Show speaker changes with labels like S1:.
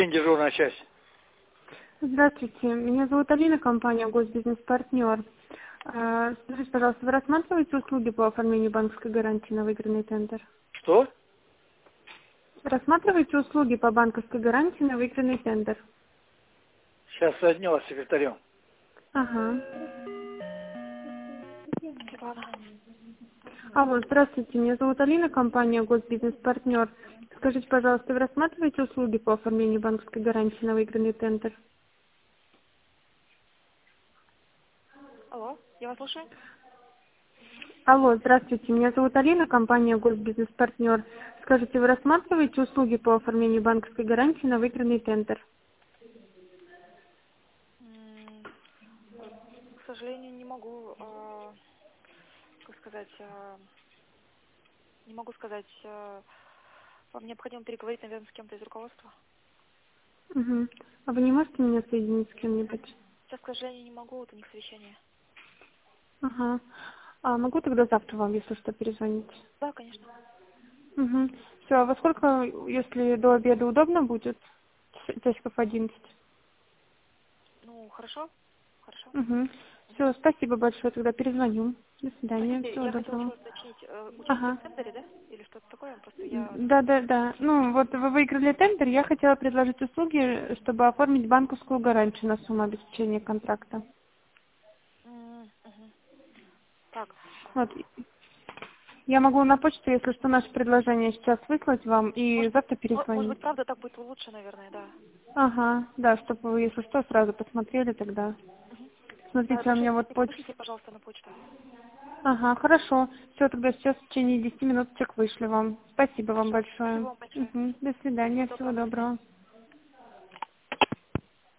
S1: Дежурная часть.
S2: Здравствуйте, меня зовут Алина, компания Госбизнес-партнер. Скажите, пожалуйста, вы рассматриваете услуги по оформлению банковской гарантии на выигранный тендер?
S1: Что?
S2: Рассматриваете услуги по банковской гарантии на выигранный тендер?
S1: Сейчас соединю вас с секретарем.
S2: Ага.
S3: Светлана.
S2: Алло, здравствуйте, меня зовут Алина, компания Госбизнес-партнер. Скажите, пожалуйста, вы рассматриваете услуги по оформлению банковской гарантии на выигранный тендер?
S3: Алло, я вас слушаю.
S2: Алло, здравствуйте, меня зовут Алина, компания Госбизнес-партнер. Скажите, вы рассматриваете услуги по оформлению банковской гарантии на выигранный тендер?
S3: К сожалению, не могу, как сказать, не могу сказать. Вам необходимо переговорить, наверное, с кем-то из руководства.
S2: Угу. А вы не можете меня соединить с кем-нибудь?
S3: Сейчас, к сожалению, не могу, вот у них совещание.
S2: Ага. А могу тогда завтра вам, если что, перезвонить?
S3: Да, конечно.
S2: Угу. Все, а во сколько, если до обеда удобно будет? Часиков 11.
S3: Ну, хорошо, хорошо.
S2: Угу. Все, спасибо большое, тогда перезвоню. До свидания,
S3: Простите,
S2: всего
S3: я хотела
S2: доброго.
S3: еще уточнить, участие
S2: Ага.
S3: в тендере, да? Или что-то такое? Просто я...
S2: Да. Ну, вот вы выиграли тендер, я хотела предложить услуги, чтобы оформить банковскую гарантию на сумму обеспечения контракта.
S3: Мгм. Так,
S2: Вот. Я могу на почту, если что, наше предложение сейчас выслать вам и
S3: может
S2: завтра
S3: быть,
S2: перезвонить.
S3: правда, так будет лучше, наверное, да.
S2: Ага, да, чтобы вы, если что, сразу посмотрели тогда. Смотрите, у меня вот почта.
S3: Вышлите, пожалуйста, на почту.
S2: Ага, хорошо. Все, тогда сейчас в течение 10 минуточек вышлю вам. Спасибо вам
S3: Хорошо. Спасибо
S2: большое.
S3: вам большое.
S2: Угу. До
S3: Всего
S2: свидания, всего
S3: доброго. До свидания.
S2: доброго.